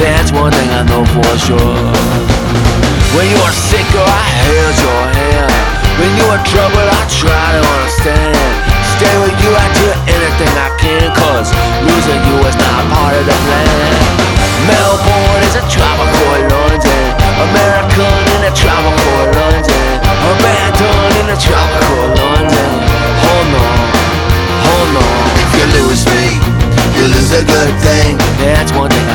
That's one thing I know for sure. When you are sick, girl, I held your hand. When you are troubled, I try to understand. Stay with you, I do anything I can, cause losing you is not part of the plan. Melbourne is a tropical London, American in a tropical London, abandoned in a tropical London. Hold on, if you lose me, you lose a good thing. That's one thing